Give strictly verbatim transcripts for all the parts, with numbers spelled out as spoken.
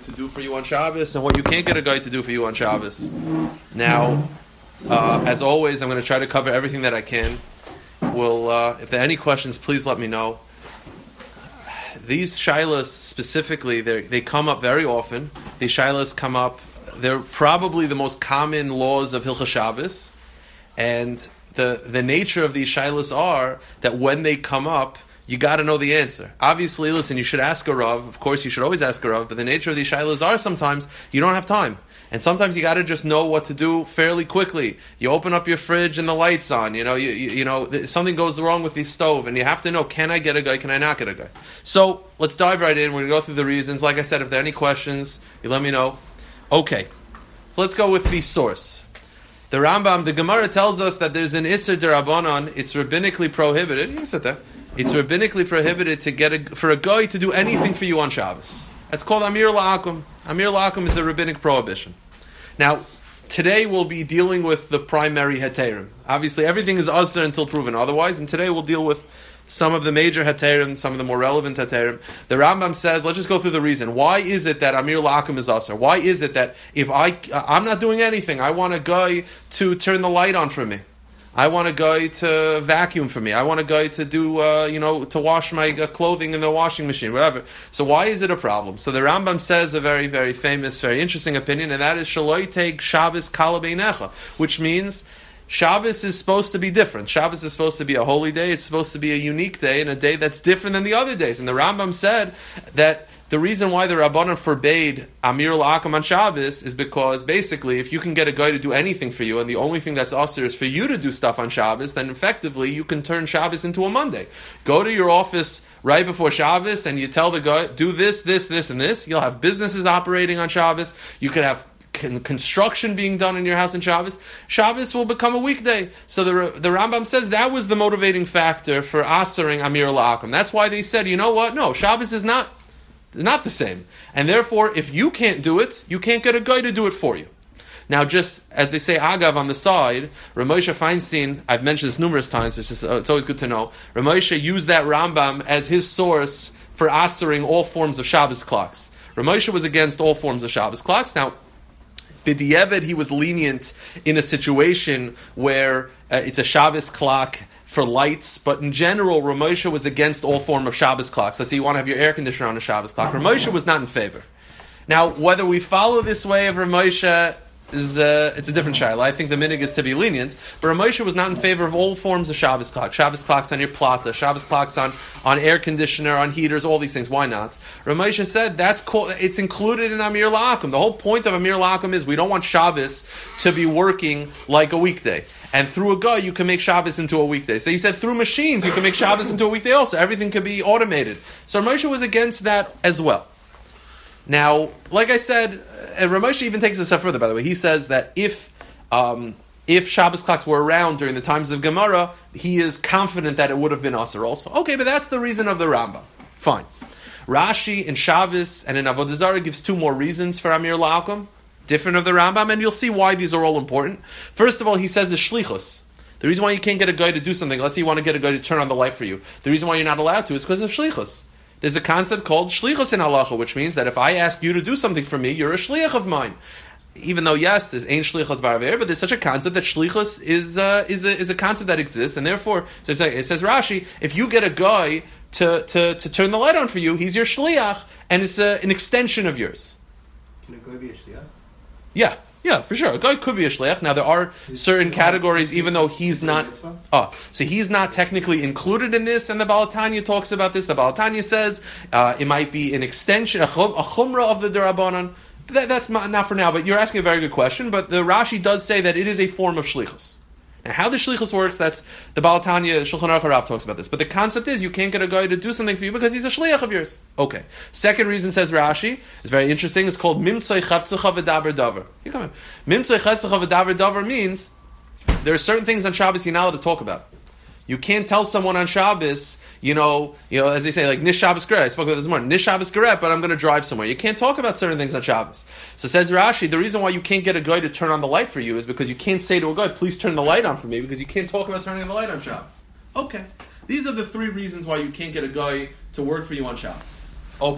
to do for you on Shabbos and what you can't get a guy to do for you on Shabbos. Now, uh, as always, I'm going to try to cover everything that I can. We'll, uh, if there are any questions, please let me know. These shilas specifically, they come up very often. These shilas come up, they're probably the most common laws of Hilchos Shabbos. And the the nature of these shilas are that when they come up, you got to know the answer. Obviously, listen, you should ask a Rav. Of course, you should always ask a Rav. But the nature of these shilas are sometimes you don't have time. And sometimes you got to just know what to do fairly quickly. You open up your fridge and the light's on. You know, you, you, you know, something goes wrong with the stove, and you have to know: can I get a guy? Can I not get a guy? So let's dive right in. We're gonna go through the reasons. Like I said, if there are any questions, you let me know. Okay, so let's go with the source. The Rambam, the Gemara tells us that there's an Isser D'Rabbanan. It's rabbinically prohibited. You can sit there. It's rabbinically prohibited to get a, for a guy to do anything for you on Shabbos. That's called Amir La'akum. Amir La'akum is a rabbinic prohibition. Now, today we'll be dealing with the primary heterim. Obviously, everything is usher until proven otherwise, and today we'll deal with some of the major heterim, some of the more relevant heterim. The Rambam says, let's just go through the reason. Why is it that Amir La'akum is usher? Why is it that if I, I'm not doing anything, I want a guy to turn the light on for me? I want a guy to vacuum for me. I want a guy to do, uh, you know, to wash my uh, clothing in the washing machine, whatever. So why is it a problem? So the Rambam says a very, very famous, very interesting opinion, and that is Shaloi Teig Shabbos Kala Beinecha, which means Shabbos is supposed to be different. Shabbos is supposed to be a holy day. It's supposed to be a unique day and a day that's different than the other days. And the Rambam said that the reason why the Rabbanan forbade Amir La'akum on Shabbos is because basically if you can get a guy to do anything for you and the only thing that's usher is for you to do stuff on Shabbos, then effectively you can turn Shabbos into a Monday. Go to your office right before Shabbos and you tell the guy, do this, this, this, and this. You'll have businesses operating on Shabbos. You could have construction being done in your house on Shabbos. Shabbos will become a weekday. So the the Rambam says that was the motivating factor for asering Amir La'akum. That's why they said, you know what? No, Shabbos is not not the same. And therefore, if you can't do it, you can't get a guy to do it for you. Now, just as they say, Agav on the side, Ramosha Feinstein, I've mentioned this numerous times, it's, just, uh, it's always good to know, Ramosha used that Rambam as his source for asering all forms of Shabbos clocks. Ramosha was against all forms of Shabbos clocks. Now, B'diavad, he was lenient in a situation where uh, it's a Shabbos clock for lights, but in general, Ramosha was against all form of Shabbos clocks. Let's say you want to have your air conditioner on a Shabbos clock. Ramosha was not in favor. Now, whether we follow this way of Ramosha is uh, it's a different shayla. I think the minig is to be lenient, but Ramosha was not in favor of all forms of Shabbos clock. Shabbos clocks on your plata, Shabbos clocks on, on air conditioner, on heaters, all these things. Why not? Ramosha said that's called, it's included in Amir La'akum. The whole point of Amir La'akum is we don't want Shabbos to be working like a weekday. And through a guy, you can make Shabbos into a weekday. So he said through machines, you can make Shabbos into a weekday also. Everything could be automated. So Ramosha was against that as well. Now, like I said, and Ramosha even takes it a step further, by the way. He says that if um, if Shabbos clocks were around during the times of Gemara, he is confident that it would have been Asr also. Okay, but that's the reason of the Rambam. Fine. Rashi in Shabbos and in Avodah Zarah gives two more reasons for Amir La'akum, different of the Rambam, and you'll see why these are all important. First of all, he says the shlichus. The reason why you can't get a guy to do something, let's say you want to get a guy to turn on the light for you, the reason why you're not allowed to is because of shlichus. There's a concept called shlichus in halacha, which means that if I ask you to do something for me, you're a shliach of mine. Even though, yes, there's ein shlichus dvar, but there's such a concept that shlichus is uh, is a is a concept that exists, and therefore, so it's like, it says Rashi, if you get a guy to, to, to turn the light on for you, he's your shliach, and it's a, an extension of yours. Can a guy be a shliach? Yeah. Yeah, for sure. A guy could be a shliach. Now, there are certain categories, even though he's not... Oh, so he's not technically included in this, and the Baal Tanya talks about this. The Baal Tanya says uh, it might be an extension, a, chum, a chumrah of the D'Rabbanan. That, that's not for now, but you're asking a very good question. But the Rashi does say that it is a form of shlichus. Now, how the shlichus works, that's the Baal Tanya, Shulchan Aruch Harav talks about this. But the concept is you can't get a guy to do something for you because he's a shliach of yours. Okay. Second reason, says Rashi, is very interesting. It's called Mimtzai Chavtzecha V'daber Davar. You come in. Mimtzai Chavtzecha V'daber Davar means there are certain things on Shabbos you're not allowed to talk about. You can't tell someone on Shabbos, you know, you know, as they say, like Nish Shabbos Geret. I spoke about this morning. Nish Shabbos Geret, but I'm going to drive somewhere. You can't talk about certain things on Shabbos. So says Rashi, the reason why you can't get a guy to turn on the light for you is because you can't say to a guy, please turn the light on for me, because you can't talk about turning the light on Shabbos. Okay. These are the three reasons why you can't get a guy to work for you on Shabbos. Okay.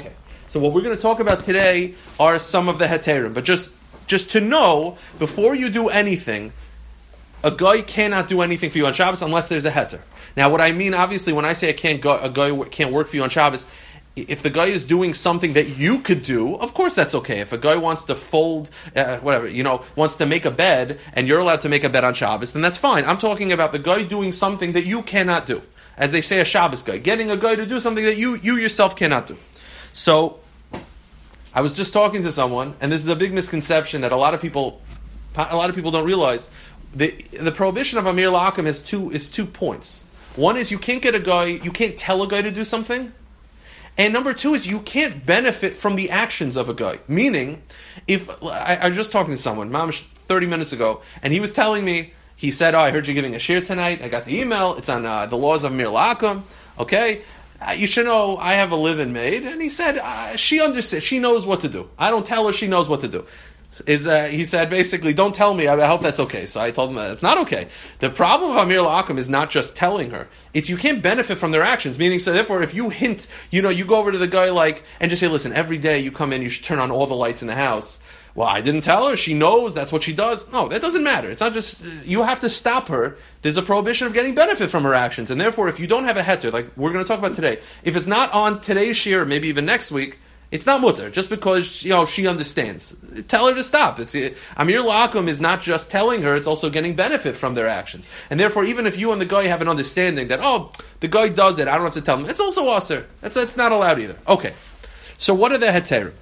So what we're going to talk about today are some of the heterim. But just, just to know, before you do anything, a guy cannot do anything for you on Shabbos unless there's a heter. Now, what I mean, obviously, when I say I can't go, a guy can't work for you on Shabbos, if the guy is doing something that you could do, of course that's okay. If a guy wants to fold, uh, whatever, you know, wants to make a bed, and you're allowed to make a bed on Shabbos, then that's fine. I'm talking about the guy doing something that you cannot do. As they say, a Shabbos guy. Getting a guy to do something that you, you yourself cannot do. So, I was just talking to someone, and this is a big misconception that a lot of people, a lot of people don't realize. The the prohibition of Amir La'akim is two is two points. One is you can't get a guy, you can't tell a guy to do something. And number two is you can't benefit from the actions of a guy. Meaning, if I, I was just talking to someone, mamish, thirty minutes ago, and he was telling me, he said, oh, I heard you giving a shir tonight. I got the email. It's on uh, the laws of Amir La'akim. Okay, uh, you should know I have a live-in maid. And he said, uh, she understands. She knows what to do. I don't tell her. She knows what to do. Is uh, he said basically, don't tell me. I, I hope that's okay. So I told him that it's not okay. The problem of Amir La'akim is not just telling her. It's you can't benefit from their actions. Meaning, so therefore, if you hint, you know, you go over to the guy like and just say, listen, every day you come in, you should turn on all the lights in the house. Well, I didn't tell her. She knows that's what she does. No, that doesn't matter. It's not just you have to stop her. There's a prohibition of getting benefit from her actions, and therefore, if you don't have a heter, like we're going to talk about today, if it's not on today's shir, maybe even next week. It's not mutter, just because you know she understands. Tell her to stop. It's Amir La'akim is not just telling her; it's also getting benefit from their actions. And therefore, even if you and the guy have an understanding that oh, the guy does it, I don't have to tell him. It's also aser. That's it's not allowed either. Okay, so what are the heterim?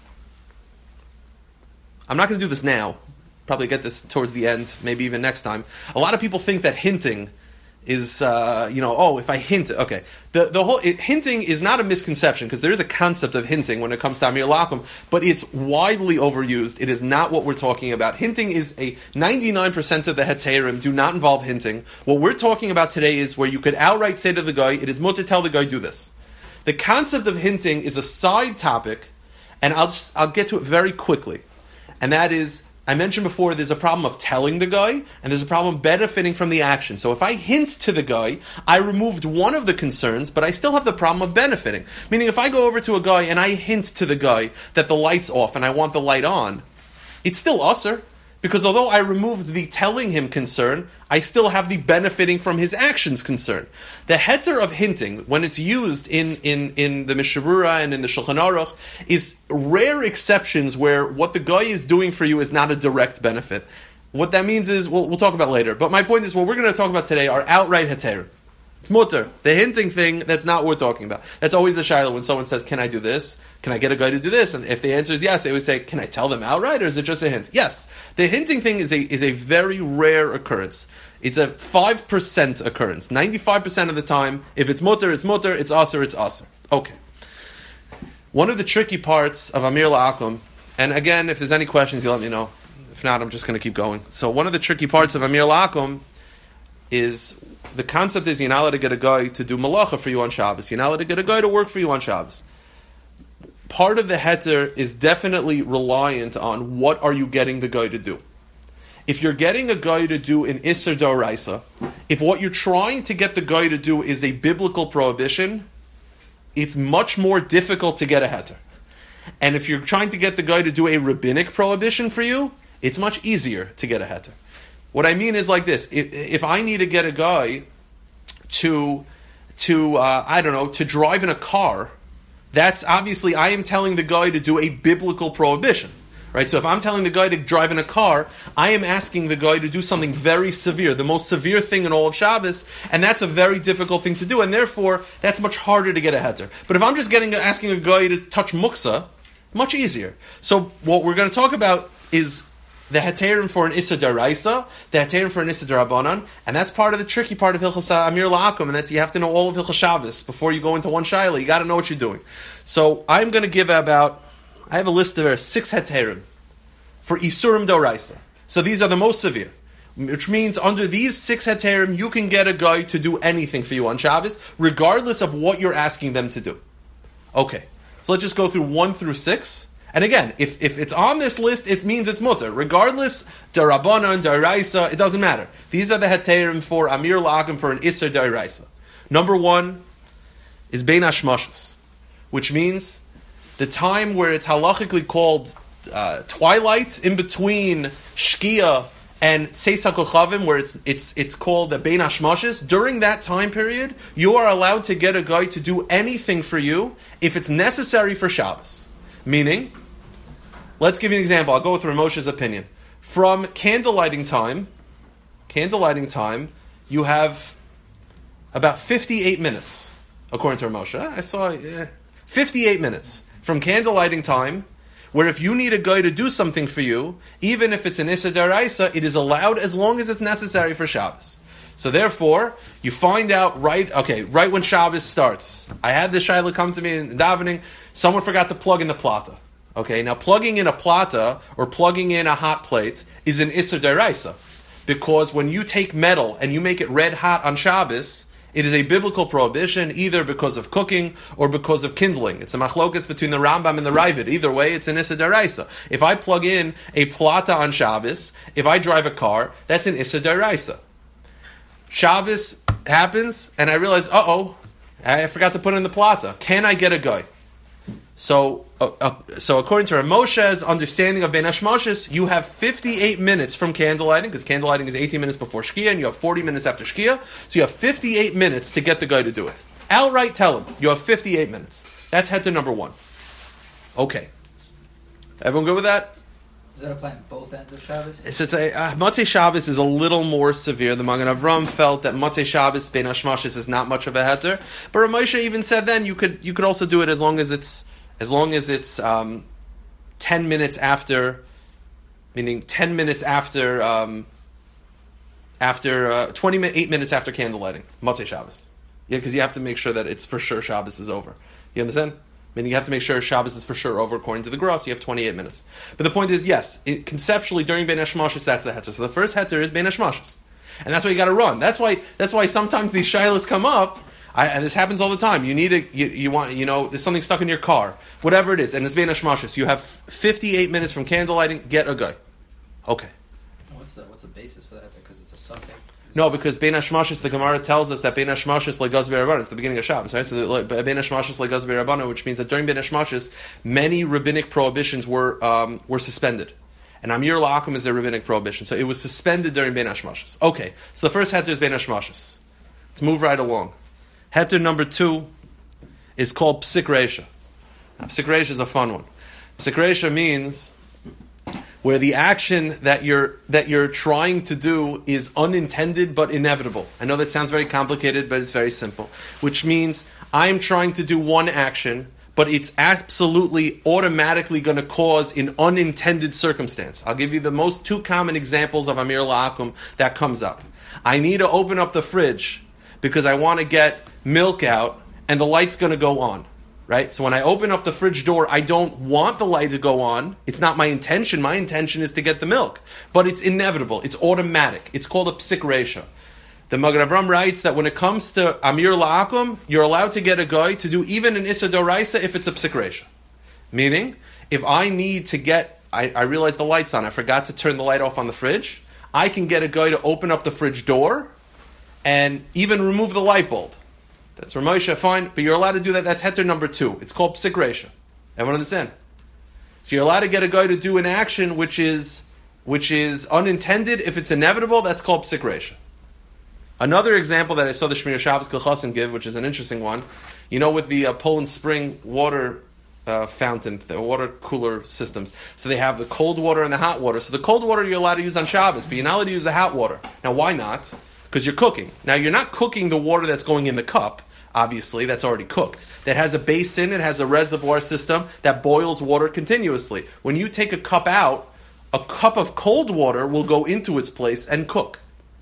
I'm not going to do this now. Probably get this towards the end, maybe even next time. A lot of people think that hinting is, uh, you know, oh, if I hint, okay. The the whole, it, hinting is not a misconception, because there is a concept of hinting when it comes to Amir La'akim, but it's widely overused. It is not what we're talking about. Hinting is a, ninety-nine percent of the heterim do not involve hinting. What we're talking about today is where you could outright say to the guy, it is mutter, tell the guy, do this. The concept of hinting is a side topic, and I'll just, I'll get to it very quickly. And that is, I mentioned before, there's a problem of telling the guy, and there's a problem benefiting from the action. So if I hint to the guy, I removed one of the concerns, but I still have the problem of benefiting. Meaning, if I go over to a guy and I hint to the guy that the light's off and I want the light on, it's still usser. Because although I removed the telling him concern, I still have the benefiting from his actions concern. The heter of hinting, when it's used in, in, in the Mishabura and in the Shulchan Aruch, is rare exceptions where what the guy is doing for you is not a direct benefit. What that means is, we'll, we'll talk about later. But my point is, what we're going to talk about today are outright heter. It's mutter. The hinting thing, that's not what we're talking about. That's always the shiloh when someone says, can I do this? Can I get a guy to do this? And if the answer is yes, they would say, can I tell them outright, or is it just a hint? Yes. The hinting thing is a is a very rare occurrence. It's a five percent occurrence. ninety-five percent of the time, if it's mutter, it's mutter, it's aser, it's aser. Okay. One of the tricky parts of Amir La'akim, and again, if there's any questions, you let me know. If not, I'm just going to keep going. So one of the tricky parts of Amir La'akim is, the concept is you're not allowed to get a guy to do malacha for you on Shabbos. You're not allowed to get a guy to work for you on Shabbos. Part of the heter is definitely reliant on what are you getting the guy to do. If you're getting a guy to do an Isser D'Oraisa, if what you're trying to get the guy to do is a biblical prohibition, it's much more difficult to get a heter. And if you're trying to get the guy to do a rabbinic prohibition for you, it's much easier to get a heter. What I mean is like this: if, if I need to get a guy to, to uh, I don't know, to drive in a car, that's obviously, I am telling the guy to do a biblical prohibition, right? So if I'm telling the guy to drive in a car, I am asking the guy to do something very severe, the most severe thing in all of Shabbos, and that's a very difficult thing to do, and therefore, that's much harder to get a heter. But if I'm just getting asking a guy to touch muksa, much easier. So what we're going to talk about is the heterim for an Issa D'Oraisa, the heterim for an Issa D'Rabbanan, and that's part of the tricky part of Hilchos Amir La'akim, and that's you have to know all of Hilchos Shabbos before you go into one shaila. You got to know what you're doing. So I'm going to give about, I have a list of six heterim for Isurim D'Oraisa. So these are the most severe, which means under these six heterim, you can get a guy to do anything for you on Shabbos, regardless of what you're asking them to do. Okay, so let's just go through one through six. And again, if, if it's on this list, it means it's mutter. Regardless, D'Rabbanan, D'Oraisa, it doesn't matter. These are the heterim for Amir La'akim for an Isser D'Oraisa. Number one is Bein Hashmashos, which means the time where it's halachically called uh, twilight, in between Shkia and Tzeis HaKochavim, where it's it's it's called the Bein Hashmoshes, during that time period, you are allowed to get a guy to do anything for you if it's necessary for Shabbos. Meaning, let's give you an example. I'll go with Ramosha's opinion. From candlelighting time, candlelighting time, you have about fifty-eight minutes, according to Ramosha. I saw eh, fifty-eight minutes from candlelighting time, where if you need a guy to do something for you, even if it's an Issa D'Oraisa, it is allowed as long as it's necessary for Shabbos. So therefore, you find out right, okay, right when Shabbos starts. I had this shayla come to me in davening, someone forgot to plug in the plata. Okay, now plugging in a plata or plugging in a hot plate is an Issa D'Oraisa. Because when you take metal and you make it red hot on Shabbos, it is a biblical prohibition, either because of cooking or because of kindling. It's a machlokas between the Rambam and the Ravid. Either way, it's an Issa D'Oraisa. If I plug in a plata on Shabbos, if I drive a car, that's an Issa D'Oraisa. Shabbos happens, and I realize, uh-oh, I forgot to put in the plata. Can I get a guy? So, uh, uh, so according to Ramosha's understanding of Bein Hashmoshes, you have fifty-eight minutes from candlelighting, because candlelighting is eighteen minutes before Shkia, and you have forty minutes after Shkia. So you have fifty-eight minutes to get the guy to do it. Outright tell him, you have fifty-eight minutes. That's head to number one. Okay. Everyone good with that? Does that apply in both ends of Shabbos? It's, it's a, uh, Motzei Shabbos is a little more severe. The Magen Avram felt that Motzei Shabbos, Bein Hashmoshes, is not much of a heter. But Ramosha even said then, you could you could also do it as long as it's As long as it's um, ten minutes after, meaning ten minutes after, um, after uh, twenty-eight minutes after candlelighting, Motzei Shabbos. Yeah, because you have to make sure that it's for sure Shabbos is over. You understand? Meaning you have to make sure Shabbos is for sure over according to the Gross. You have twenty-eight minutes. But the point is, yes, it, conceptually during Bein Hashmoshes, that's the heter. So the first heter is Bein Hashmoshes, and that's why you got to run. That's why. That's why sometimes these shilas come up. I, and this happens all the time. You need a, you, you want, you know, there's something stuck in your car, whatever it is, and it's Bein Hashmoshes. You have fifty-eight minutes from candlelighting. Get a guy. Okay. What's the what's the basis for that? Because it's a suffix. No, because Bein Hashmoshes, the Gemara tells us that Bein Hashmoshes legaz b'Rabbanan. It's the beginning of Shabbos, right? So the, Bein Hashmoshes legaz b'Rabbanan, which means that during Bein Hashmoshes, many rabbinic prohibitions were um, were suspended. And Amir La'akum is a rabbinic prohibition, so it was suspended during Bein Hashmoshes. Okay, so the first heter is Bein Hashmoshes. Let's move right along. Heter number two is called Psik Reisha. Now, Psik Reisha is a fun one. Psik Reisha means where the action that you're that you're trying to do is unintended but inevitable. I know that sounds very complicated, but it's very simple. Which means I'm trying to do one action, but it's absolutely automatically going to cause an unintended circumstance. I'll give you the most two common examples of Amir La'akum that comes up. I need to open up the fridge because I want to get milk out, and the light's going to go on, right? So when I open up the fridge door, I don't want the light to go on. It's not my intention. My intention is to get the milk. But it's inevitable. It's automatic. It's called a Psik Reisha. The Magen Avram writes that when it comes to Amir La'akum, you're allowed to get a guy to do even an Issa D'Oraisa if it's a Psik Reisha. Meaning, if I need to get, I, I realize the light's on, I forgot to turn the light off on the fridge, I can get a guy to open up the fridge door and even remove the light bulb. That's Ramosha, fine, but you're allowed to do that. That's heter number two. It's called Psik Reisha. Everyone understand? So you're allowed to get a guy to do an action which is which is unintended. If it's inevitable, that's called Psik Reisha. Another example that I saw the Shmir Shabbos Kilchasin give, which is an interesting one, you know, with the uh, Poland Spring water uh, fountain, the water cooler systems. So they have the cold water and the hot water. So the cold water you're allowed to use on Shabbos, but you're not allowed to use the hot water. Now, why not? Because you're cooking. Now, you're not cooking the water that's going in the cup. Obviously, that's already cooked. That has a basin, it has a reservoir system that boils water continuously. When you take a cup out, a cup of cold water will go into its place and cook.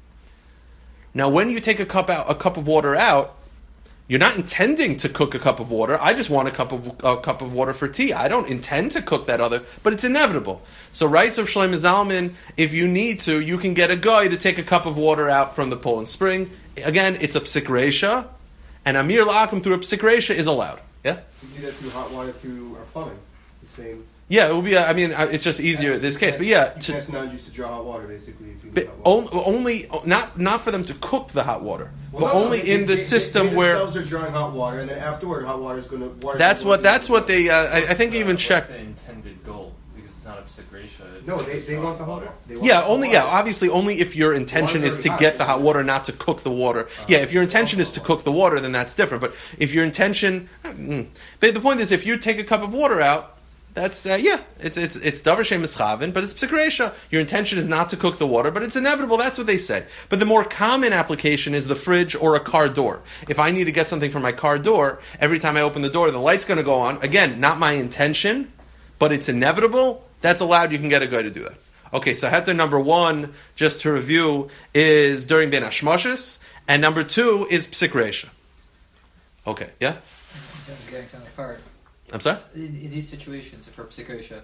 Now, when you take a cup out, a cup of water out, you're not intending to cook a cup of water. I just want a cup of a cup of water for tea. I don't intend to cook that other, but it's inevitable. So, writes of Shlomo Zalman, if you need to, you can get a guy to take a cup of water out from the Poland Spring. Again, it's a Psik Reisha. And Amir La'akum through a Psik Reisha is allowed. Yeah? We do that through hot water through our plumbing. The same Yeah, it would be. I mean, I- it's just easier in this case. But yeah, You to, can ask non-Jews to draw hot water, basically. If you but need hot water. on, only not not for them to cook the hot water, Well, but no, no, only they- in they- the they- system they where. themselves are drawing hot water, and then afterward, hot water is going to. That's what. That's what they. Uh, I, I think Uh, even what's checked. the intended goal? Because it's not a psikresha. No, they, they want the hot water. They want Yeah, the hot only yeah, water. obviously only if your intention Water's is to already get hot. the hot water, not to cook the water. Yeah, if your intention is to cook the water, then that's different. But if your intention, mm, but the point is, if you take a cup of water out, that's uh, yeah, it's it's it's davar shem mischavin, but it's psikresha. Your intention is not to cook the water, but it's inevitable. That's what they say. But the more common application is the fridge or a car door. If I need to get something from my car door, every time I open the door, the light's going to go on. Again, not my intention, but it's inevitable. That's allowed. You can get a guy to do that. Okay, so heter number one, just to review, is during Ben Hashmoshes, and number two is psikresha. Okay, yeah? In terms of getting something apart. I'm sorry? In, in these situations, for psikresha,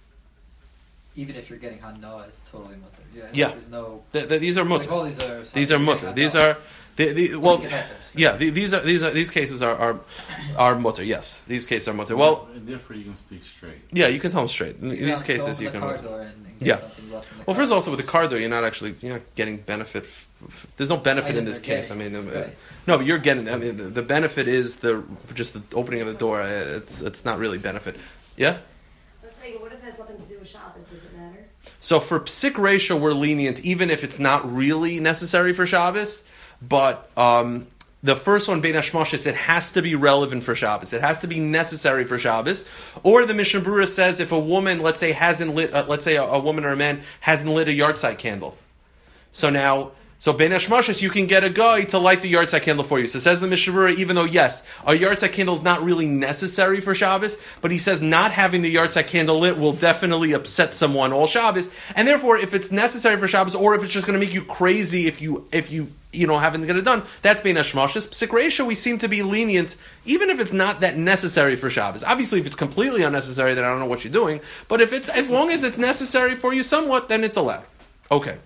even if you're getting hana, it's totally mutter. Yeah. Yeah. There's no. The, the, these are Like mutter. all these are. These are mutter. These are... The, the, well, yeah, the, these are these are these cases are are, are mutter. Yes, these cases are mutter. Well, and therefore you can speak straight. yeah, you can tell them straight. In You these have to cases, open you the can. car Mutter. door and, and get Yeah. something left in the Well, car. first of all, also with the car door, you're not actually you're not getting benefit. f- f- There's no benefit I in know this they're case. I getting- mean, uh, right. no, but you're getting. I mean, the, the benefit is the just the opening of the door. Uh, It's it's not really benefit. Yeah. Let's say, what if it has something to do with Shabbos? Does it matter? So for psik ratio, we're lenient, even if it's not really necessary for Shabbos. But um, the first one, Bein Hashmoshes, it has to be relevant for Shabbos. It has to be necessary for Shabbos. Or the Mishnah Berurah says if a woman, let's say, hasn't lit, uh, let's say a, a woman or a man hasn't lit a yahrzeit candle. So now, so Bein Hashmoshes, you can get a guy to light the yahrzeit candle for you. So says the Mishnah Berurah, even though yes, a yahrzeit candle is not really necessary for Shabbos, but he says not having the yahrzeit candle lit will definitely upset someone all Shabbos, and therefore, if it's necessary for Shabbos, or if it's just going to make you crazy if you if you you know haven't get it done, that's Bein Hashmoshes. Psik ratio, we seem to be lenient, even if it's not that necessary for Shabbos. Obviously, if it's completely unnecessary, then I don't know what you're doing. But if it's as long as it's necessary for you somewhat, then it's allowed. Okay.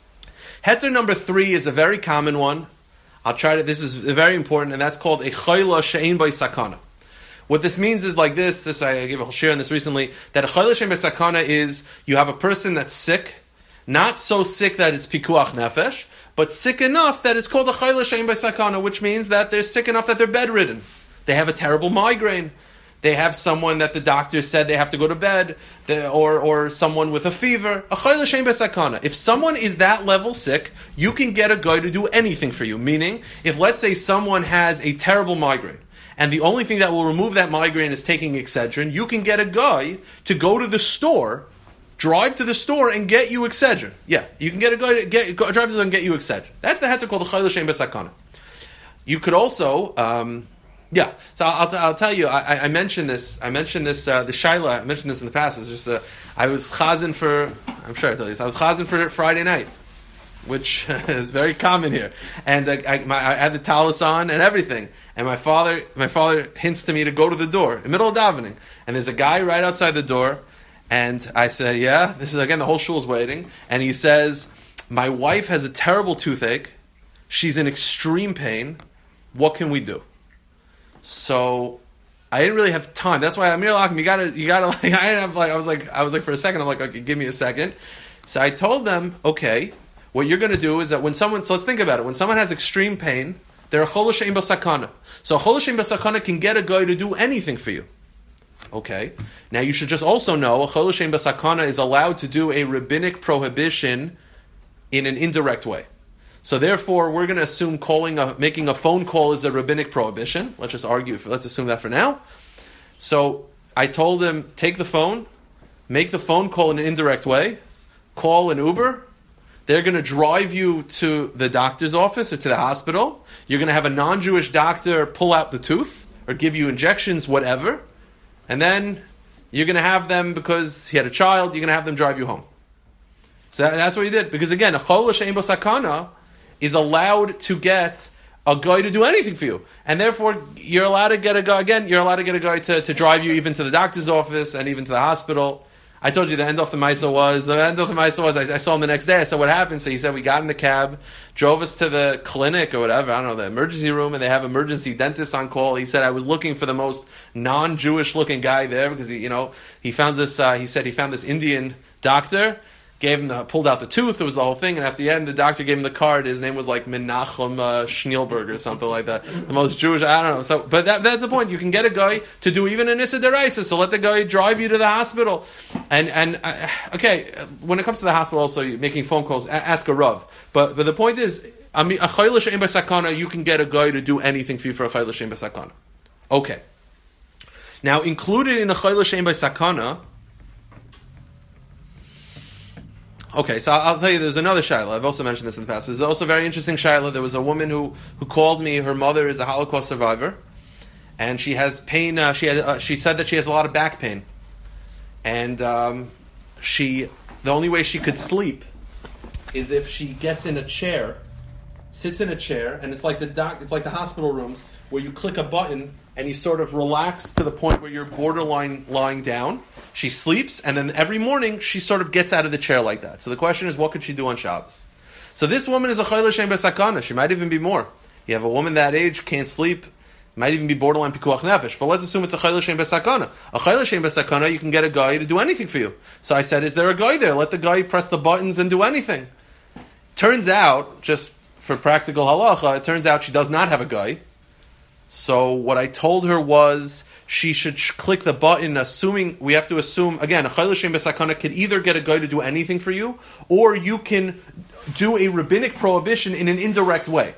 Heter number three is a very common one. I'll try to, this is very important, and that's called a chayla she'ein by sakana. What this means is like this, this I gave a share on this recently, that a chayla she'ein by sakana is you have a person that's sick, not so sick that it's pikuach nefesh, but sick enough that it's called a chayla she'ein by sakana, which means that they're sick enough that they're bedridden. They have a terrible migraine. They have someone that the doctor said they have to go to bed, they, or or someone with a fever. A chayla she'ein b'sakana. If someone is that level sick, you can get a guy to do anything for you. Meaning, if let's say someone has a terrible migraine, and the only thing that will remove that migraine is taking Excedrin, you can get a guy to go to the store, drive to the store, and get you Excedrin. Yeah, you can get a guy to get go, drive to the store and get you Excedrin. That's the heter called a chayla she'ein b'sakana. You could also. Um, Yeah, so I'll, I'll, I'll tell you. I, I mentioned this. I mentioned this. Uh, the shaila. I mentioned this in the past. It was just. Uh, I was chazan for. I'm sure I told you this. I was chazan for Friday night, which is very common here. And uh, I, my, I had the talis on and everything. And my father, my father hints to me to go to the door in the middle of davening. And there's a guy right outside the door. And I said, "Yeah, this is again the whole shul's waiting." And he says, "My wife has a terrible toothache. She's in extreme pain. What can we do?" So I didn't really have time. That's why Amir Lakim, you gotta, you gotta. Like, I didn't have like, I was like, I was like for a second, I'm like, okay, give me a second. So I told them, okay, what you're gonna do is that when someone, so let's think about it. When someone has extreme pain, they're a chol she'ein b'sakana. So a chol she'ein b'sakana can get a guy to do anything for you. Okay. Now you should just also know a chol she'ein b'sakana is allowed to do a rabbinic prohibition in an indirect way. So therefore, we're going to assume calling a, making a phone call is a rabbinic prohibition. Let's just argue. For, let's assume that for now. So I told him, take the phone, make the phone call in an indirect way, call an Uber. They're going to drive you to the doctor's office or to the hospital. You're going to have a non-Jewish doctor pull out the tooth or give you injections, whatever. And then you're going to have them, because he had a child, you're going to have them drive you home. So that, that's what he did. Because again, a chol she'ein b'sakana is allowed to get a guy to do anything for you. And therefore, you're allowed to get a guy, again, you're allowed to get a guy to, to drive you even to the doctor's office and even to the hospital. I told you the end of the Maisa was, the end of the Maisa was, I, I saw him the next day. I said, what happened? So he said, we got in the cab, drove us to the clinic or whatever, I don't know, the emergency room, and they have emergency dentists on call. He said, I was looking for the most non-Jewish looking guy there because he, you know, he found this, uh, he said he found this Indian doctor, gave him the, pulled out the tooth, it was the whole thing, and at the end, the doctor gave him the card, his name was like Menachem uh, Schneelberg or something like that. The most Jewish, I don't know. So, but that, that's the point. You can get a guy to do even an Issa Deraisa, so let the guy drive you to the hospital. And, and uh, okay, when it comes to the hospital also, you're making phone calls, a- ask a Rav. But, but the point is, I mean, a Chayla She'en B'Sakana, you can get a guy to do anything for you for a Chayla She'en B'Sakana. Okay. Now, included in a Chayla She'en B'Sakana, okay, so I'll tell you, there's another Shaila. I've also mentioned this in the past. But there's also a very interesting Shaila. There was a woman who, who called me. Her mother is a Holocaust survivor, and she has pain. Uh, she had, uh, she said that she has a lot of back pain, and um, she the only way she could sleep is if she gets in a chair, sits in a chair, and it's like the doc, it's like the hospital rooms where you click a button and you sort of relax to the point where you're borderline lying down. She sleeps, and then every morning she sort of gets out of the chair like that. So the question is, what could she do on Shabbos? So this woman is a Chayla She'en B'Sakana. She might even be more. You have a woman that age, can't sleep, might even be borderline Pikuach Nefesh. But let's assume it's a Chayla She'en B'Sakana. A Chayla She'en B'Sakana, you can get a guy to do anything for you. So I said, is there a guy there? Let the guy press the buttons and do anything. Turns out, just for practical halacha, it turns out she does not have a guy. So what I told her was she should sh- click the button, assuming, we have to assume, again, a Chayla She'en B'Sakana could either get a guy to do anything for you, or you can do a rabbinic prohibition in an indirect way.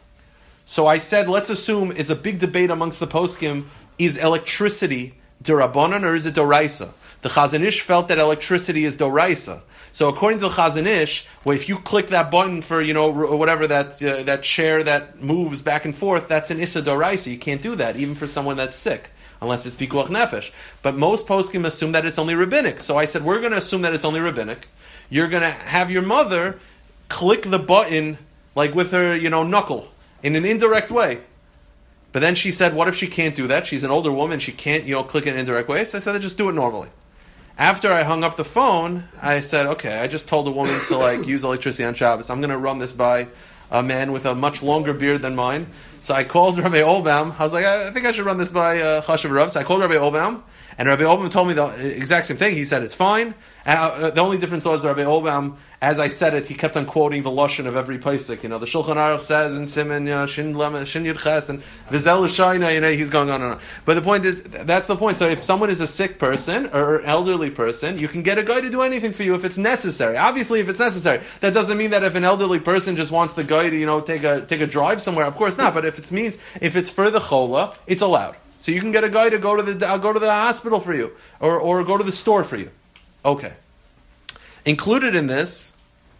So I said, let's assume, is a big debate amongst the poskim, is electricity d'Rabbanan or is it d'Oraisa? The Chazon Ish felt that electricity is d'Oraisa. So according to the Chazon Ish, well, if you click that button for, you know, whatever that uh, that chair that moves back and forth, that's an Issa d'Oraisa. You can't do that, even for someone that's sick, unless it's Pikuach Nefesh. But most poskim assume that it's only rabbinic. So I said, we're going to assume that it's only rabbinic. You're going to have your mother click the button, like with her, you know, knuckle, in an indirect way. But then she said, what if she can't do that? She's an older woman, she can't, you know, click in an indirect way. So I said, just do it normally. After I hung up the phone, I said, okay, I just told a woman to like use electricity on Shabbos. I'm going to run this by a man with a much longer beard than mine. So I called Rabbi Olbaum. I was like, I think I should run this by uh, Chashav Rav. So I called Rabbi Olbaum, and Rabbi Olbaum told me the exact same thing. He said it's fine. Uh, the only difference was Rabbi Olbaum, as I said it, he kept on quoting the lashon of every pasuk. You know, the Shulchan Aruch says in Siman, you know, Shin Lama, Shin Yud Ches, and Vizel Shaina. You know, he's going on and on. But the point is, that's the point. So if someone is a sick person or elderly person, you can get a guy to do anything for you if it's necessary. Obviously, if it's necessary, that doesn't mean that if an elderly person just wants the guy to, you know, take a take a drive somewhere. Of course not. But if it means if it's for the chola, it's allowed. So you can get a guy to go to the I'll go to the hospital for you, or or go to the store for you. Okay. Included in this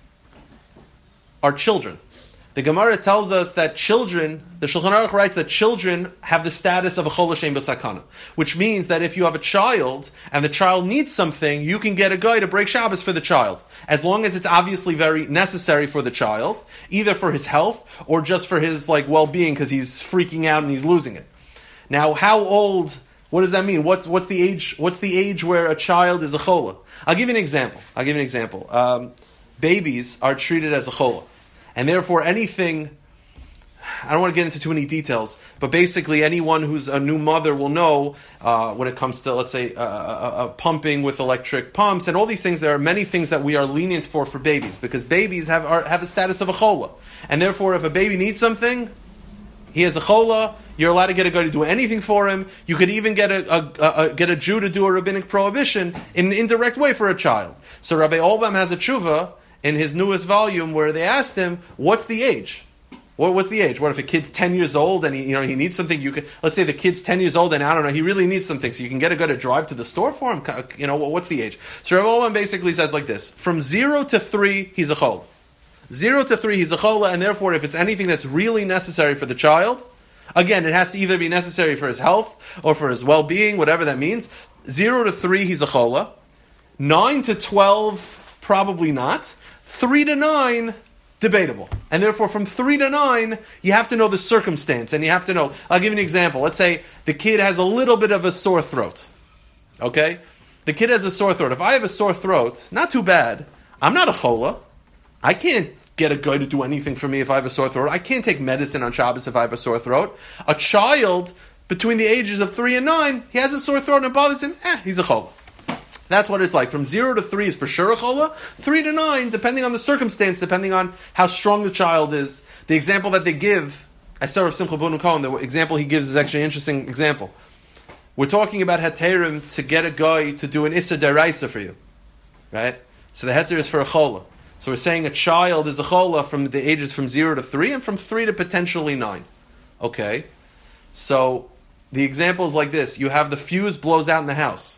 are children. The Gemara tells us that children, the Shulchan Aruch writes that children have the status of a Chol Hashem B'Sakana, which means that if you have a child and the child needs something, you can get a guy to break Shabbos for the child, as long as it's obviously very necessary for the child, either for his health or just for his like well-being because he's freaking out and he's losing it. Now, how old? What does that mean? What's what's the age? What's the age where a child is a chola? I'll give you an example. I'll give you an example. Um, babies are treated as a chola, and therefore anything. I don't want to get into too many details, but basically anyone who's a new mother will know uh, when it comes to, let's say, uh, uh, uh, pumping with electric pumps and all these things. There are many things that we are lenient for for babies because babies have are, have a status of a chola, and therefore if a baby needs something, he has a chola. You're allowed to get a guy to do anything for him. You could even get a, a, a, a get a Jew to do a rabbinic prohibition in an indirect way for a child. So Rabbi Olbaum has a tshuva in his newest volume where they asked him, "What's the age? What, what's the age? What if a kid's ten years old and he, you know, he needs something? You could, let's say the kid's ten years old and I don't know, he really needs something, so you can get a guy to drive to the store for him. You know, what's the age?" So Rabbi Olbaum basically says like this: from zero to three, he's a chol. Zero to three, he's a chola, and therefore, if it's anything that's really necessary for the child. Again, it has to either be necessary for his health or for his well-being, whatever that means. Zero to three, he's a chola. Nine to twelve, probably not. Three to nine, debatable. And therefore, from three to nine, you have to know the circumstance, and you have to know. I'll give you an example. Let's say the kid has a little bit of a sore throat. Okay? the kid has a sore throat. If I have a sore throat, not too bad. I'm not a chola. I can't get a guy to do anything for me if I have a sore throat. I can't take medicine on Shabbos if I have a sore throat. A child between the ages of three and nine, he has a sore throat and it bothers him, eh, he's a chola. That's what it's like. From zero to three is for sure a chola. Three to nine, depending on the circumstance, depending on how strong the child is. The example that they give, I saw Rav Simcha Bun Cohen, the example he gives is actually an interesting example. We're talking about heterim to get a guy to do an issa deraisa for you, right? So the heter is for a chola. So we're saying a child is a chola from the ages from zero to three and from three to potentially nine. Okay. So the example is like this. You have the fuse blows out in the house.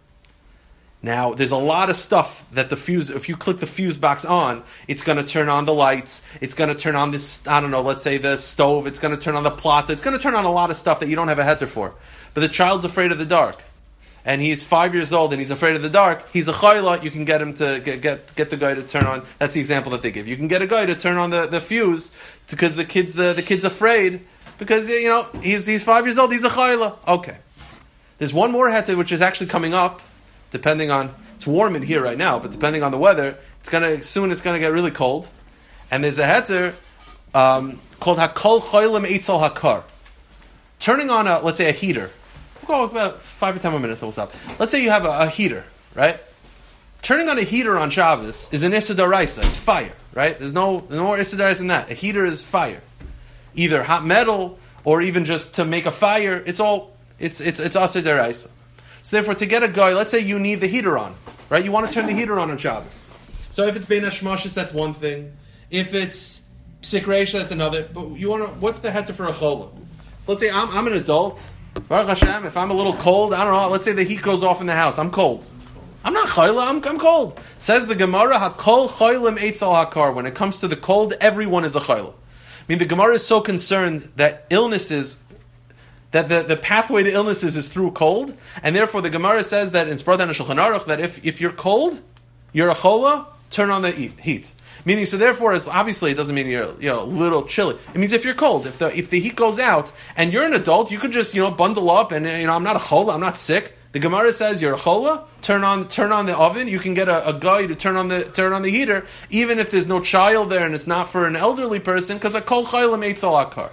Now, there's a lot of stuff that the fuse, if you click the fuse box on, it's going to turn on the lights, it's going to turn on this, I don't know, let's say the stove, it's going to turn on the plata, it's going to turn on a lot of stuff that you don't have a heter for. But the child's afraid of the dark. And he's five years old and he's afraid of the dark. He's a chayla, you can get him to get, get get the guy to turn on. That's the example that they give. You can get a guy to turn on the, the fuse because the kid's the, the kid's afraid because you know he's he's five years old, he's a chayla. Okay. There's one more heter which is actually coming up, depending on it's warm in here right now, but depending on the weather, it's gonna soon it's gonna get really cold. And there's a heter um, called Hakol Choylem Eitzel Hakar. Turning on a let's say a heater. We'll go about five or ten more minutes, so we'll stop. Let's say you have a, a heater, right? Turning on a heater on Shabbos is an Issa D'Oraisa. It's fire, right? There's no, there's no more Issa D'Oraisa than that. A heater is fire. Either hot metal or even just to make a fire. It's all, it's it's it's Issa D'Oraisa. So therefore, to get a guy, let's say you need the heater on, right? You want to turn the heater on on Shabbos. So if it's Bein HaShmashis, that's one thing. If it's Psik Reisha, that's another. But you want to, what's the heter for a chola? So let's say I'm, I'm an adult. Baruch Hashem, if I'm a little cold, I don't know, let's say the heat goes off in the house, I'm cold. I'm not chayla, I'm, I'm cold. Says the Gemara, HaKol Choylem Eitzel Hakar. When it comes to the cold, everyone is a chayla. I mean, the Gemara is so concerned that illnesses, that the, the pathway to illnesses is through cold, and therefore the Gemara says that in Spartan and Shulchan Aruch, that if, if you're cold, you're a chola, turn on the heat. Meaning, so therefore, it's obviously it doesn't mean you're you know a little chilly. It means if you're cold, if the if the heat goes out and you're an adult, you could just you know bundle up and you know I'm not a chola, I'm not sick. The Gemara says you're a chola. Turn on turn on the oven. You can get a, a guy to turn on the turn on the heater, even if there's no child there and it's not for an elderly person, because a kol chayla eitzel akar.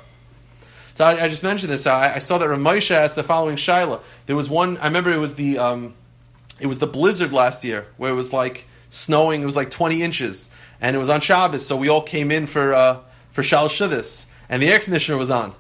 So I, I just mentioned this. I, I saw that Rav Moshe asked the following shaila. There was one. I remember it was the um, it was the blizzard last year where it was like snowing. It was like twenty inches. And it was on Shabbos, so we all came in for uh, for Shal Shudis, and the air conditioner was on.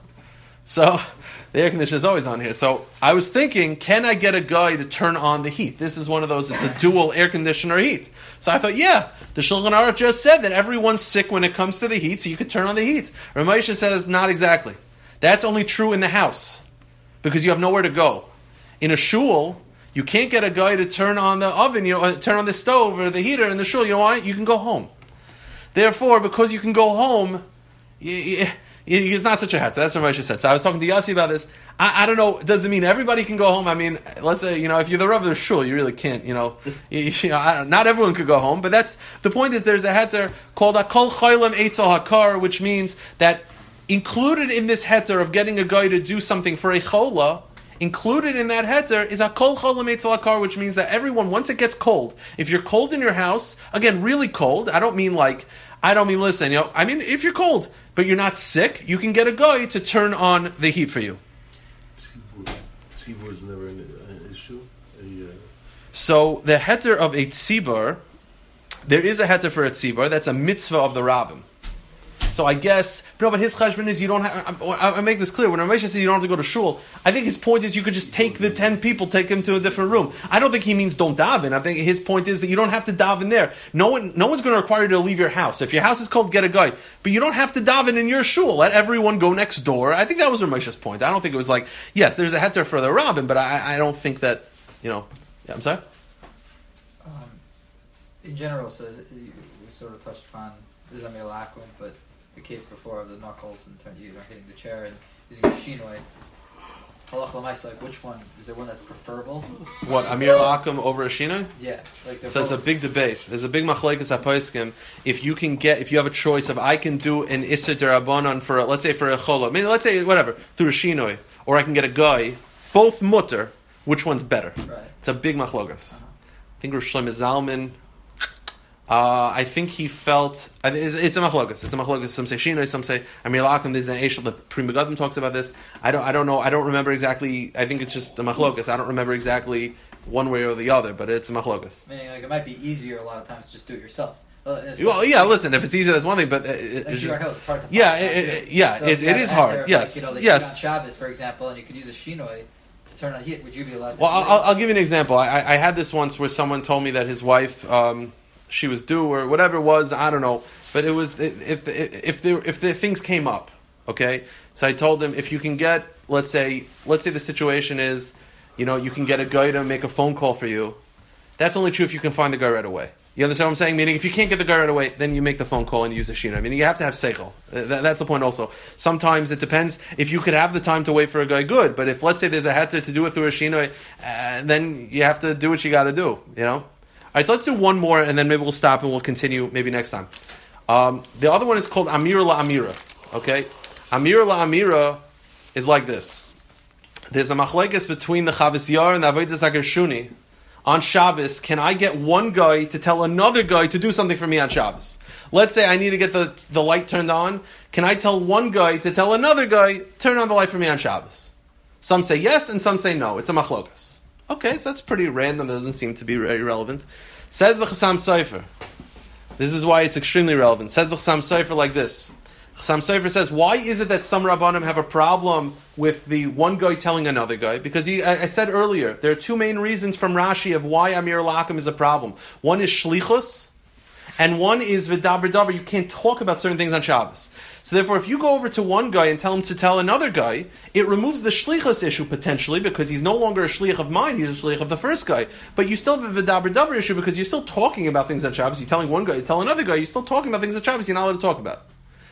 So the air conditioner is always on here. So I was thinking, can I get a guy to turn on the heat? This is one of those; it's a dual air conditioner heat. So I thought, yeah, the Shulchan Aruch just said that everyone's sick when it comes to the heat, so you could turn on the heat. Rav Moshe says not exactly. That's only true in the house because you have nowhere to go. In a shul, you can't get a guy to turn on the oven, you know, turn on the stove or the heater in the shul. You know what? You can go home. Therefore, because you can go home, you, you, it's not such a hat. That's what Moshe said. So I was talking to Yossi about this. I, I don't know. Does it mean everybody can go home? I mean, let's say, you know, if you're the Rav of the shul, you really can't, you know. You, you know I don't, not everyone could go home. But that's the point is there's a heter called Hakol Choylem Eitzel Hakar, which means that included in this heter of getting a guy to do something for a chola, included in that heter is Hakol Choylem Eitzel Hakar, which means that everyone, once it gets cold, if you're cold in your house, again, really cold, I don't mean like, I don't mean listen, you know, I mean if you're cold, but you're not sick, you can get a guy to turn on the heat for you. Tzibur is never an issue. A, uh... So the heter of a tzibur, there is a heter for a tzibur, that's a mitzvah of the rabbim. So I guess, no, but his cheshbon is you don't have, I, I make this clear, when Ramesh says you don't have to go to shul, I think his point is you could just take the ten people, take them to a different room. I don't think he means don't daven. I think his point is that you don't have to daven there. No one, no one's going to require you to leave your house. If your house is cold, get a guy. But you don't have to daven in your shul. Let everyone go next door. I think that was Ramesh's point. I don't think it was like, yes, there's a heter for the rabbin, but I, I don't think that, you know, yeah, I'm sorry? Um, in general, so is it, you, we sort of touched upon, this is Amir Lakum, but the case before of the knuckles and turn you know, hitting the chair and using a shinoi. Halach l'maisa, like which one is there one that's preferable? What, Amir Lakum over a shinoi? Yeah, like so it's a big debate. There's a big machlekes haposkim. If you can get, if you have a choice of, I can do an iser derabanan for, a, let's say for a cholo, I mean, let's say whatever through a shinoi, or I can get a guy, both mutter, Which one's better? Right. It's a big machlokas. Uh-huh. I think Rosh Shlomo Zalman. Uh, I think he felt I think it's, it's a machlokas. It's a machlokas. Some say Shinoi, some say Amir Lakum. There's an Eshel. The Pri Megadim talks about this. I don't. I don't know. I don't remember exactly. I think it's just a machlokas. I don't remember exactly one way or the other, but it's a machlokas. Meaning, like, it might be easier a lot of times to just do it yourself. Uh, it's Well, like- yeah. Listen, if it's easier, that's one thing. But it, it, Like it's Shiur just, Hills, it's hard to find. yeah, it, it, yeah. So It, if you it had is a hard. hacker, Yes, like, you know, they yes. shoot on Shabbos, for example, and you could use a shinoi to turn on heat. Would you be allowed to? Well, do I'll, this? I'll give you an example. I, I had this once where someone told me that his wife, um, she was due or whatever it was. I don't know, but it was if if if there if the things came up, okay. So I told him if you can get, let's say, let's say the situation is, you know, you can get a guy to make a phone call for you. That's only true if you can find the guy right away. You understand what I'm saying? Meaning, if you can't get the guy right away, then you make the phone call and use a shina. I mean, you have to have seichel. That, that's the point also. Sometimes it depends. If you could have the time to wait for a guy, good. But if, let's say, there's a heter to do it through a shina, uh, then you have to do what you got to do, you know? All right, so let's do one more, and then maybe we'll stop and we'll continue maybe next time. Um, the other one is called Amira La Amira, okay? Amira La Amira is like this. There's a machlekes between the Chavis Yar and the Avodas HaGershuni. On Shabbos, can I get one guy to tell another guy to do something for me on Shabbos? Let's say I need to get the, the light turned on. Can I tell one guy to tell another guy, turn on the light for me on Shabbos? Some say yes, and some say no. It's a machlokas. Okay, so that's pretty random. That doesn't seem to be very relevant. Says the Chassam Sofer. This is why it's extremely relevant. Says the Chassam Sofer like this. Chassam Sofer says, why is it that some Rabbanim have a problem with the one guy telling another guy? Because he, I, I said earlier, there are two main reasons from Rashi of why Amir Lakum is a problem. One is shlichus, and one is v'daber davar. You can't talk about certain things on Shabbos. So therefore, if you go over to one guy and tell him to tell another guy, it removes the shlichus issue potentially, because he's no longer a shlich of mine, he's a shlich of the first guy. But you still have a v'daber davar issue because you're still talking about things on Shabbos. You're telling one guy to tell another guy, you're still talking about things on Shabbos you're not allowed to talk about.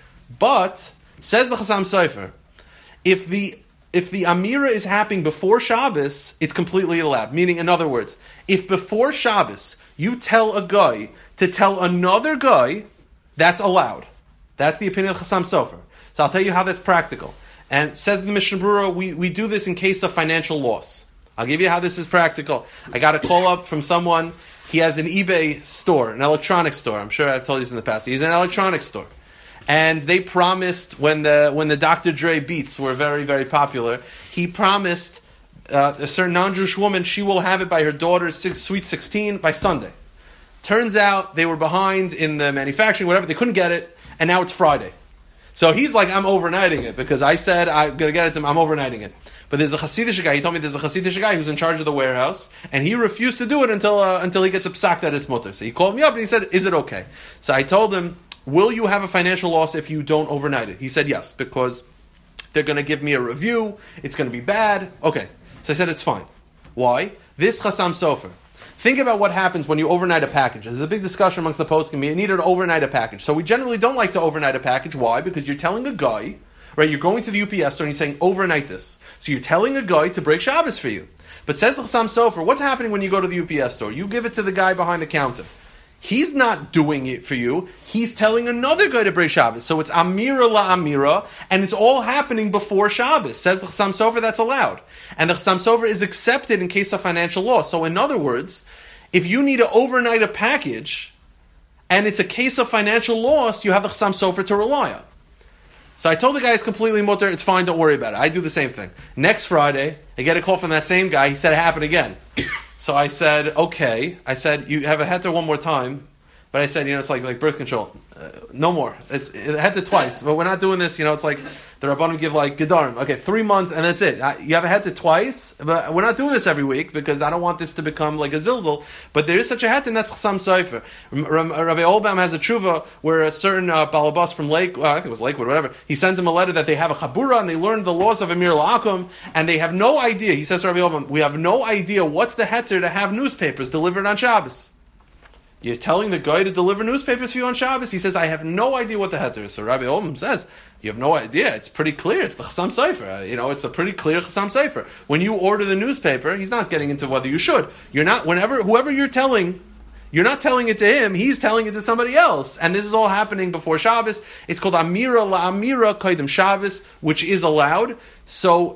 But, says the Chassam Sofer, if the if the Amira is happening before Shabbos, it's completely allowed. Meaning, in other words, if before Shabbos you tell a guy to tell another guy, that's allowed. That's the opinion of Chassam Sofer. So I'll tell you how that's practical. And says the Mishnah Berurah, we, we do this in case of financial loss. I'll give you how this is practical. I got a call up from someone, he has an eBay store, an electronics store. I'm sure I've told you this in the past. He's an electronics store. And they promised, when the when the Doctor Dre beats were very, very popular, he promised uh, a certain non-Jewish woman, she will have it by her daughter's six, Sweet sixteen by Sunday. Turns out they were behind in the manufacturing, whatever, they couldn't get it, and now it's Friday. So he's like, I'm overnighting it, because I said I'm going to get it to him, I'm overnighting it. But there's a Hasidic guy, he told me there's a Hasidic guy who's in charge of the warehouse, and he refused to do it until uh, until he gets a psak that it's mutter. So he called me up and he said, is it okay? So I told him, will you have a financial loss if you don't overnight it? He said yes, because they're going to give me a review, it's going to be bad. Okay, so I said it's fine. Why? This Chassam Sofer. Think about what happens when you overnight a package. There's a big discussion amongst the poskim. You need to overnight a package. So we generally don't like to overnight a package. Why? Because you're telling a guy, right, you're going to the U P S store and you're saying, overnight this. So you're telling a guy to break Shabbos for you. But says the Chassam Sofer, what's happening when you go to the U P S store? You give it to the guy behind the counter. He's not doing it for you. He's telling another guy to break Shabbos. So it's Amira La Amira, and it's all happening before Shabbos. Says the Chassam Sofer, that's allowed. And the Chassam Sofer is accepted in case of financial loss. So in other words, if you need to overnight a package, and it's a case of financial loss, you have the Chassam Sofer to rely on. So I told the guy it's completely mutter, it's fine, don't worry about it. I do the same thing. Next Friday, I get a call from that same guy, he said it happened again. So I said, okay. I said, you have a heter one more time. But I said, you know, it's like like birth control. Uh, no more. It's it heter twice. But we're not doing this, you know, it's like the Rabbanim give like Gedarim. Okay, three months and that's it. You have a heter twice, but we're not doing this every week because I don't want this to become like a zilzal. But there is such a heter and that's Chassam Sofer. Rabbi Olbaum has a tshuva where a certain uh, balabas from Lake, well, I think it was Lakewood, whatever, he sent him a letter that they have a chabura and they learned the laws of Amir La'akum and they have no idea. He says to Rabbi Olbaum, we have no idea what's the heter to have newspapers delivered on Shabbos. You're telling the guy to deliver newspapers for you on Shabbos? He says, I have no idea what the heter is. So Rabbi Olbaum says, you have no idea. It's pretty clear. It's the Chassam Sofer. Uh, you know, it's a pretty clear Chassam Sofer. When you order the newspaper, he's not getting into whether you should. You're not, whenever, whoever you're telling, you're not telling it to him, he's telling it to somebody else. And this is all happening before Shabbos. It's called Amira La Amira Koydem Shabbos, which is allowed. So,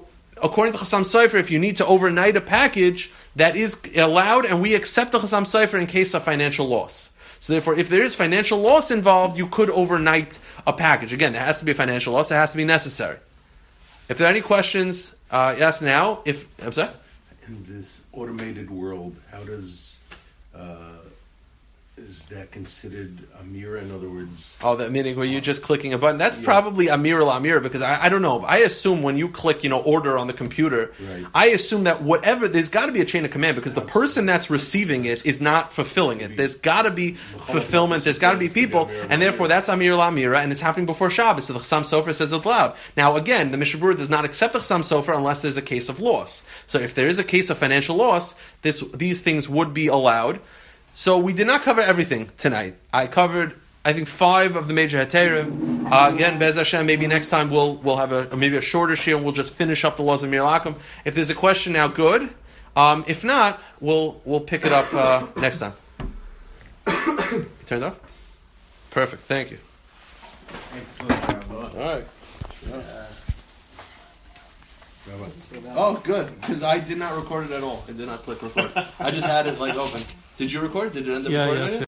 according to Chassam Sofer, if you need to overnight a package, that is allowed, and we accept the Chassam Sofer in case of financial loss. So therefore, if there is financial loss involved, you could overnight a package. Again, there has to be a financial loss. It has to be necessary. If there are any questions, uh, yes, now. If I'm sorry? In this automated world, how does, uh, is that considered a mirror? In other words, Oh, that meaning where you're just clicking a button. That's Yeah. probably Amir al Amir, because I, I don't know. I assume when you click, you know, order on the computer, Right. I assume that whatever, there's got to be a chain of command, because the person that's receiving it is not fulfilling it. There's got to be fulfillment. There's got to be people, and therefore that's Amir al Amira, and it's happening before Shabbos. So the Chassam Sofer says it loud. Now again, the Mishnah Berurah does not accept the Chassam Sofer unless there's a case of loss. So if there is a case of financial loss, this these things would be allowed. So we did not cover everything tonight. I covered, I think, five of the major heterim. Uh, again, Bez Hashem, maybe next time we'll we'll have a maybe a shorter shir and we'll just finish up the laws of Mir Lakum. If there's a question now, good. Um, if not, we'll we'll pick it up uh, next time. You turned off? Perfect. Thank you. All right. Oh, good, because I did not record it at all. I did not click record. I just had it like open. Did you record? Did it end up Yeah, recording yeah. it?